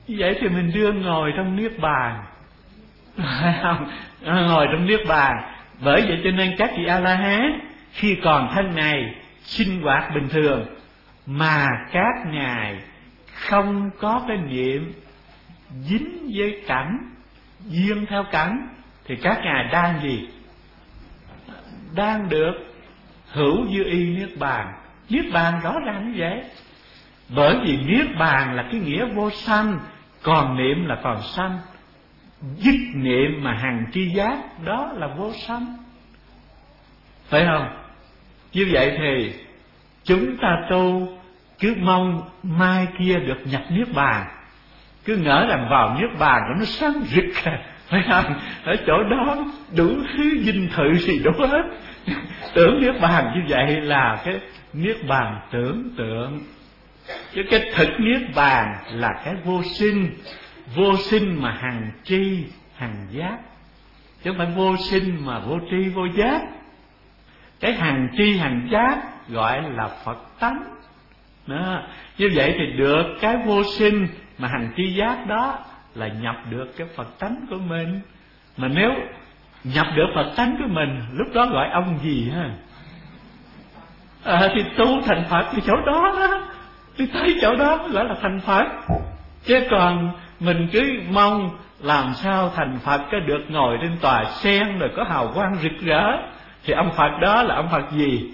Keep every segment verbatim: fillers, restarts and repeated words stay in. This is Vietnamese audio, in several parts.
Vậy thì mình đương ngồi trong niết bàn, không? Ngồi trong niết bàn. Bởi vậy cho nên các vị A-la-hán khi còn thân này sinh hoạt bình thường, mà các ngài không có cái niệm dính với cảnh, duyên theo cảnh, thì các ngài đang gì? Đang được hữu dư y niết bàn. Niết bàn rõ ràng như vậy. Bởi vì niết bàn là cái nghĩa vô sanh, còn niệm là còn sanh. Dứt niệm mà hằng tri giác, đó là vô sanh, phải không? Như vậy thì chúng ta tu cứ mong mai kia được nhập niết bàn, cứ ngỡ rằng vào niết bàn nó sáng rực, phải không? Ở chỗ đó đủ thứ dinh thự gì đủ hết. Tưởng niết bàn như vậy là cái niết bàn tưởng tượng, chứ cái thực niết bàn là cái vô sinh. Vô sinh mà hằng tri hằng giác, chứ không phải vô sinh mà vô tri vô giác. Cái hằng tri hằng giác gọi là Phật tánh đó. Như vậy thì được cái vô sinh mà hằng tri giác đó là nhập được cái Phật tánh của mình. Mà nếu nhập được Phật tánh của mình, lúc đó gọi ông gì ha? À, thì tu thành Phật thì chỗ đó đó, thì thấy chỗ đó gọi là thành Phật. Chứ còn mình cứ mong làm sao thành Phật cái được ngồi trên tòa sen rồi có hào quang rực rỡ, thì ông Phật đó là ông Phật gì?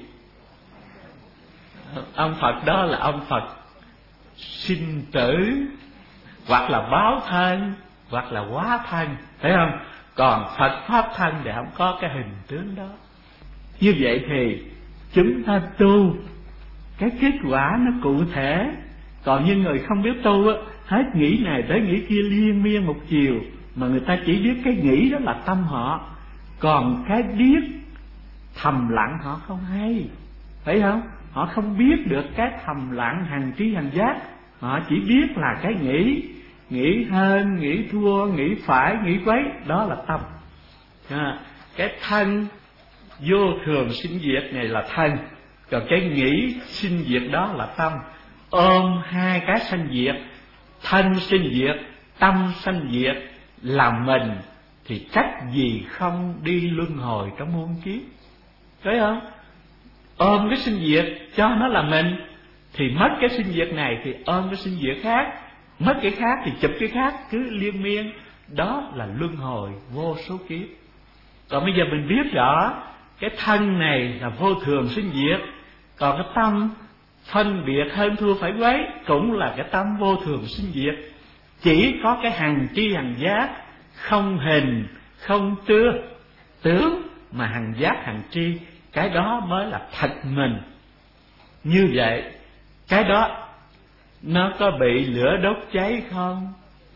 Ông Phật đó là ông Phật sinh tử, hoặc là báo thân, hoặc là hóa thân, thấy không? Còn Phật pháp thân thì không có cái hình tướng đó. Như vậy thì chúng ta tu cái kết quả nó cụ thể. Còn như người không biết tu á, hết nghĩ này tới nghĩ kia liên miên một chiều, mà người ta chỉ biết cái nghĩ đó là tâm họ, còn cái biết thầm lặng họ không hay, phải không? Họ không biết được cái thầm lặng hằng tri hằng giác. Họ chỉ biết là cái nghĩ, nghĩ hơn, nghĩ thua, nghĩ phải, nghĩ quấy, đó là tâm. À, cái thân vô thường sinh diệt này là thân, còn cái nghĩ sinh diệt đó là tâm. Ôm hai cái sanh diệt, thân sinh diệt, tâm sanh diệt là mình, thì cách gì không đi luân hồi trong muôn kiếp, thấy không? Ôm cái sinh diệt cho nó là mình, thì mất cái sinh diệt này thì ôm cái sinh diệt khác, mất cái khác thì chụp cái khác, cứ liên miên. Đó là luân hồi vô số kiếp. Còn bây giờ mình biết rõ cái thân này là vô thường sinh diệt, còn cái tâm phân biệt hơn thua phải quấy cũng là cái tâm vô thường sinh diệt. Chỉ có cái hằng tri hằng giác, không hình không tướng tướng mà hằng giác hằng tri, cái đó mới là thật mình. Như vậy cái đó nó có bị lửa đốt cháy không?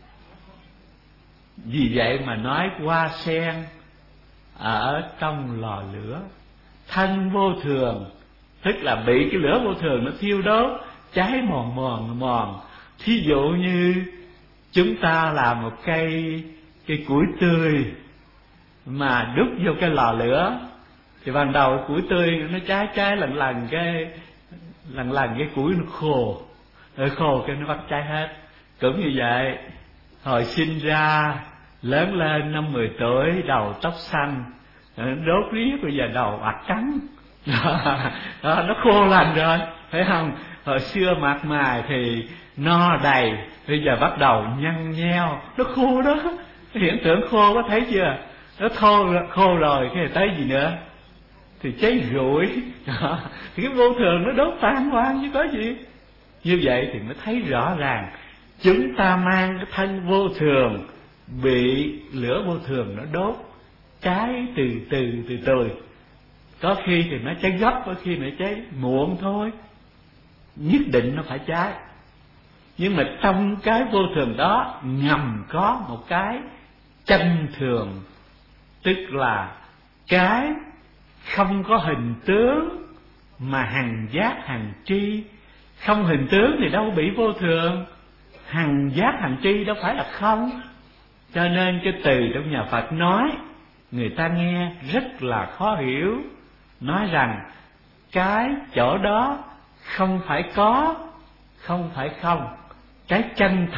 Vì vậy mà nói hoa sen ở trong lò lửa, thân vô thường, tức là bị cái lửa vô thường nó thiêu đốt, cháy mòn mòn mòn. Thí dụ như chúng ta làm một cây cây củi tươi mà đút vô cái lò lửa, thì ban đầu củi tươi nó cháy cháy lần lần cái lần lần cái củi nó khô, rồi khô cái nó bắt cháy hết. Cũng như vậy, hồi sinh ra lớn lên năm mười tuổi đầu tóc xanh, đốt riết bây giờ đầu bạc trắng. Đó, nó khô lành rồi, phải không? Hồi xưa mặt mày thì no đầy, bây giờ bắt đầu nhăn nheo, nó khô đó. Cái hiện tượng khô có thấy chưa? Nó khô, khô rồi, cái tới gì nữa? Thì cháy rụi. Thì cái vô thường nó đốt tan hoang chứ có gì. Như vậy thì mới thấy rõ ràng chúng ta mang cái thân vô thường, bị lửa vô thường nó đốt, cháy từ từ từ từ. Có khi thì nó cháy gấp, có khi nó cháy muộn thôi, nhất định nó phải cháy. Nhưng mà trong cái vô thường đó ngầm có một cái chân thường, tức là cái không có hình tướng mà hằng giác hằng tri. Không hình tướng thì đâu bị vô thường, hằng giác hằng tri đâu phải là không. Cho nên cái từ trong nhà Phật nói người ta nghe rất là khó hiểu. Nói rằng cái chỗ đó không phải có, không phải không. Cái chân thật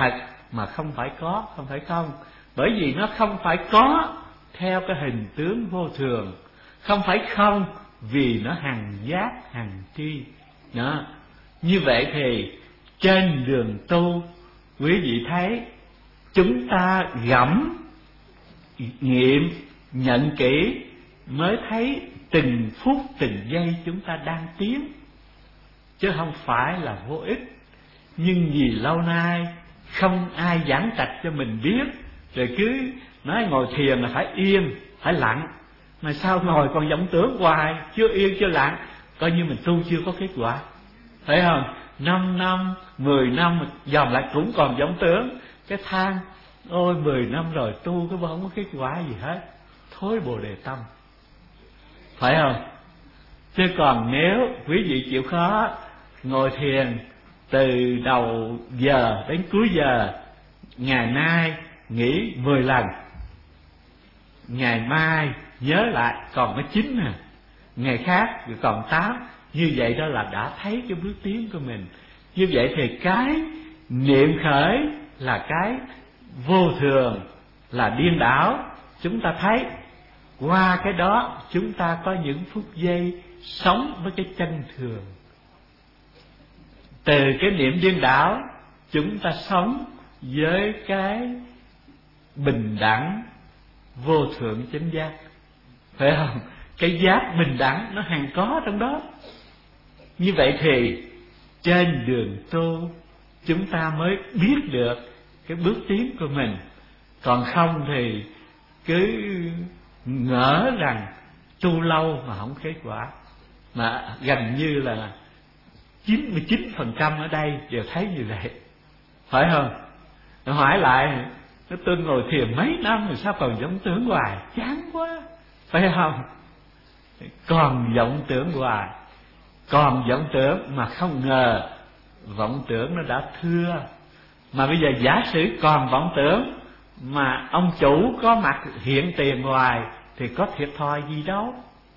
mà không phải có, không phải không. Bởi vì nó không phải có theo cái hình tướng vô thường, không phải không vì nó hằng giác hằng tri. Đó. Như vậy thì trên đường tu, quý vị thấy chúng ta gẫm nghiệm nhận kỹ mới thấy từng phút từng giây chúng ta đang tiến, chứ không phải là vô ích. Nhưng vì lâu nay không ai giảng trạch cho mình biết, rồi cứ nói ngồi thiền là phải yên, phải lặng, mà sao ngồi còn vọng tưởng hoài, chưa yên chưa lặng, coi như mình tu chưa có kết quả, phải không? Năm năm, mười năm dòm lại cũng còn vọng tưởng, cái than ôi mười năm rồi tu cái không có kết quả gì hết, thối bồ đề tâm, phải không? Chứ còn nếu quý vị chịu khó ngồi thiền từ đầu giờ đến cuối giờ, ngày nay nghỉ mười lần, ngày mai nhớ lại còn có chín nè, ngày khác rồi còn tám, như vậy đó là đã thấy cái bước tiến của mình. Như vậy thì cái niệm khởi là cái vô thường, là điên đảo, chúng ta thấy. Qua cái đó chúng ta có những phút giây sống với cái chân thường. Từ cái niệm điên đảo chúng ta sống với cái bình đẳng vô thượng chánh giác, phải không? Cái giác bình đẳng nó hằng có trong đó. Như vậy thì trên đường tu chúng ta mới biết được cái bước tiến của mình. Còn không thì cứ ngỡ rằng tu lâu mà không kết quả. Mà gần như là chín mươi chín phần trăm ở đây đều thấy như vậy, phải không? Nó hỏi lại, nó tôi ngồi thiền mấy năm rồi sao còn vọng tưởng hoài, chán quá, phải không? Còn vọng tưởng hoài, còn vọng tưởng mà không ngờ vọng tưởng nó đã thưa. Mà bây giờ giả sử còn vọng tưởng mà ông chủ có mặt hiện tiền hoài thì có thiệt thòi gì đâu.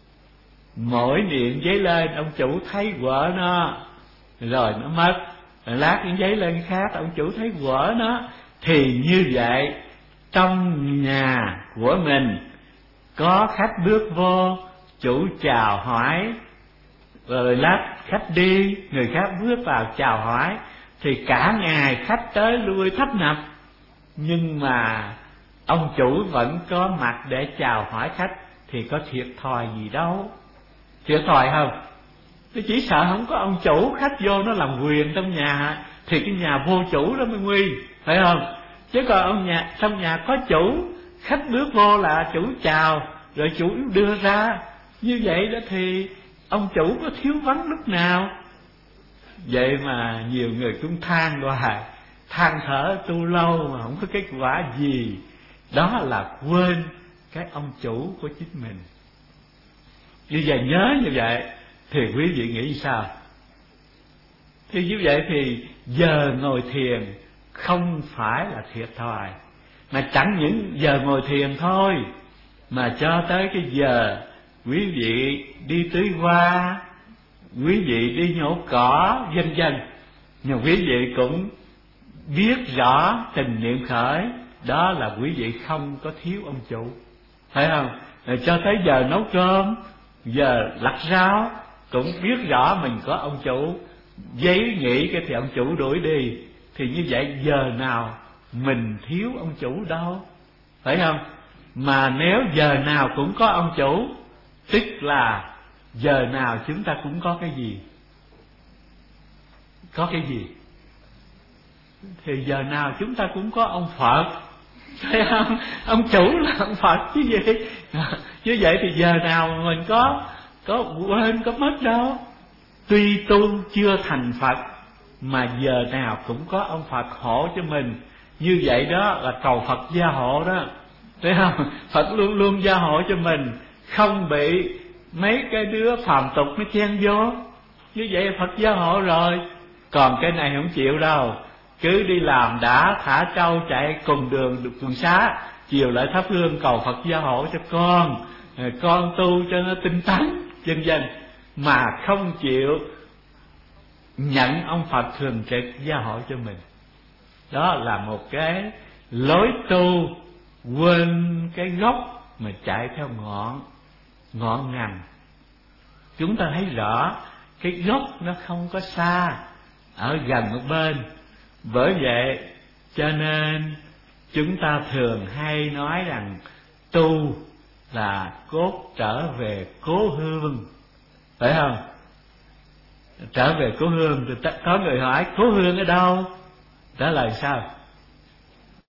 Mỗi niệm giấy lên ông chủ thấy vợ nó rồi nó mất, rồi lát những giấy lên khác ông chủ thấy vợ nó. Thì như vậy trong nhà của mình có khách bước vô, chủ chào hỏi, rồi lát khách đi, người khác bước vào chào hỏi, thì cả ngày khách tới lui thấp nập, nhưng mà ông chủ vẫn có mặt để chào hỏi khách, thì có thiệt thòi gì đâu. Thiệt thòi không? Tôi chỉ sợ không có ông chủ, khách vô nó làm quyền trong nhà thì cái nhà vô chủ đó mới nguy, phải không? Chứ còn ông nhà trong nhà có chủ, khách bước vô là chủ chào rồi chủ đưa ra, như vậy đó thì ông chủ có thiếu vắng lúc nào. Vậy mà nhiều người cũng than hoài, than thở tu lâu mà không có kết quả gì. Đó là quên cái ông chủ của chính mình. Như vậy nhớ như vậy thì quý vị nghĩ sao? Thì như vậy thì giờ ngồi thiền không phải là thiệt thòi, mà chẳng những giờ ngồi thiền thôi, mà cho tới cái giờ quý vị đi tưới hoa, quý vị đi nhổ cỏ, vân vân, nhưng quý vị cũng biết rõ tình niệm khởi, đó là quý vị không có thiếu ông chủ, phải không? Rồi cho tới giờ nấu cơm, giờ lặt rau cũng biết rõ mình có ông chủ, giấy nghỉ cái thì ông chủ đuổi đi. Thì như vậy giờ nào mình thiếu ông chủ đâu, phải không? Mà nếu giờ nào cũng có ông chủ, tức là giờ nào chúng ta cũng có cái gì? Có cái gì? Thì giờ nào chúng ta cũng có ông Phật, phải không? Ông chủ là ông Phật chứ gì. Như vậy thì giờ nào mà mình có có quên, có mất đâu. Tuy tu chưa thành Phật mà giờ nào cũng có ông Phật hộ cho mình. Như vậy đó là cầu Phật gia hộ đó, thấy không? Phật luôn luôn gia hộ cho mình, không bị mấy cái đứa phàm tục nó chen vô. Như vậy Phật gia hộ rồi. Còn cái này không chịu đâu, cứ đi làm đã thả trâu chạy cùng đường được đường xá, chiều lại thắp hương cầu Phật gia hộ cho con, con tu cho nó tinh tấn, vân vân, mà không chịu nhận ông Phật thường trực gia hộ cho mình. Đó là một cái lối tu quên cái gốc mà chạy theo ngọn, ngọn ngành. Chúng ta thấy rõ cái gốc nó không có xa, ở gần một bên. Bởi vậy cho nên chúng ta thường hay nói rằng tu là cốt trở về cố hương, phải không? Trở về cố hương. Thì có người hỏi cố hương ở đâu? Trả lời sao?